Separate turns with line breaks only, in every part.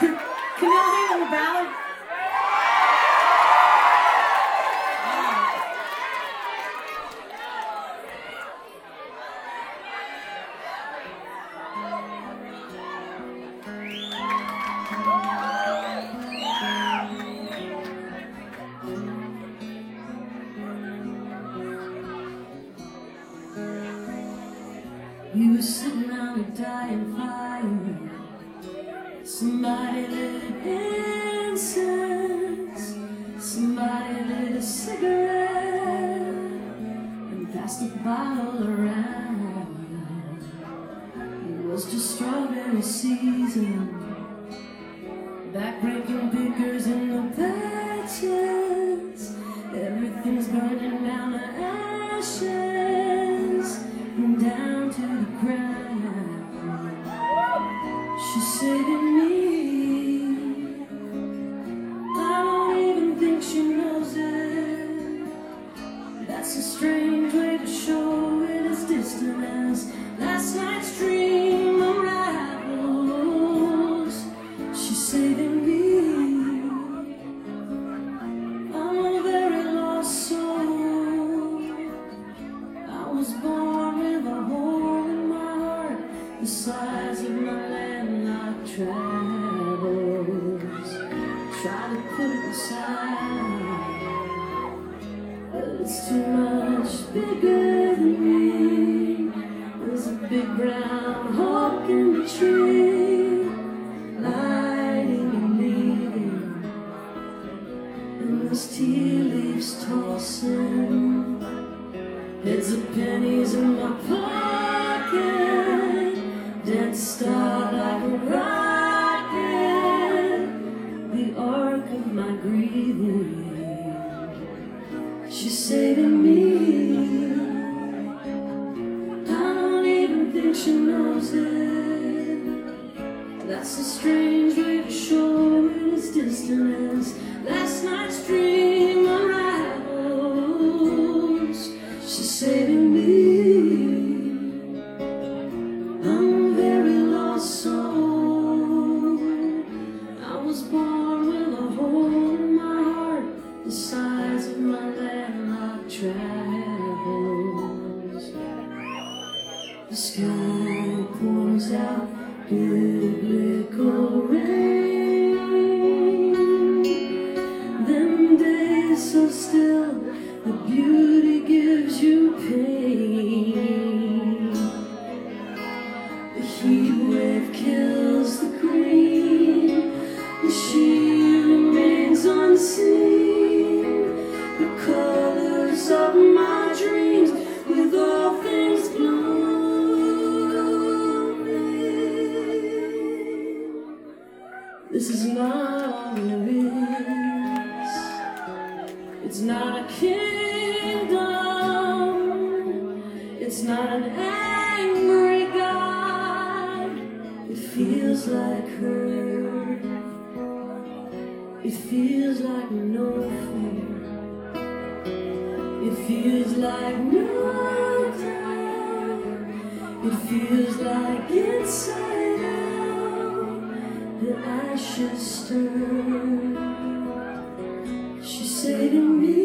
Can y'all handle the ballad? You were sitting on a dying fire. Somebody lit incense. Somebody lit a cigarette and passed the bottle around. It was just strawberry season. Backbreaking pickers in the patches. Everything's burning down to ashes and down to the ground. She's saving me. I don't even think she knows it. That's a strange way to show it as distant as last night's dream unravels. She's saving me. I'm a very lost soul. I was born with a hole in my heart the size of my landlocked travels. Try to put it aside, but it's too much bigger than me. There's a big brown hawk in the tree, lighting and leaving, and those tea leaves tossing. Heads of pennies in my pocket, dead star like a rocket, the arc of my grieving. She's saving me. I don't even think she knows it. That's a strange way to show it as distant as last night's dream unravels. She's saving me. I'm a very lost soul. I was born with a hole in my heart the size of my landlocked travels. The sky pours out biblical rain. Them days so still, the beauty gives you pain. The heat wave kills the green, and she remains unseen. The colors of my dreams, with all things blooming. This is not all there is. It's not a kingdom. It's not an angry God. It feels like hurt. It feels like no fear. It feels like no doubt. It feels like inside out that I should stir. She's saving me.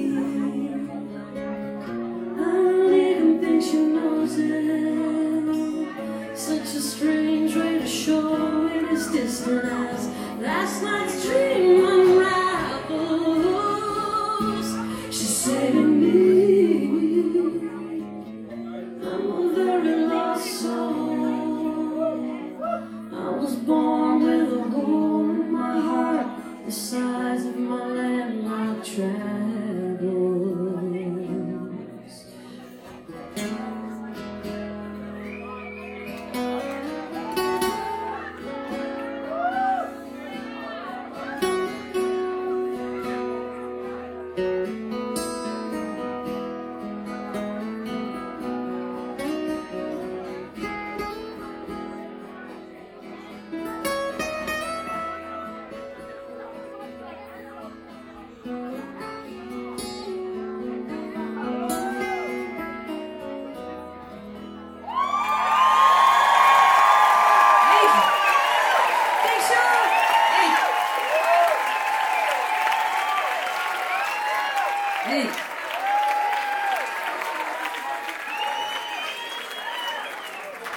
I don't even think she knows it. Such a strange way to show it as distant as last night's dream unravels. She's saving me. I'm a very lost soul. I was born with a hole in my heart the size of my landlocked travels.
Hey.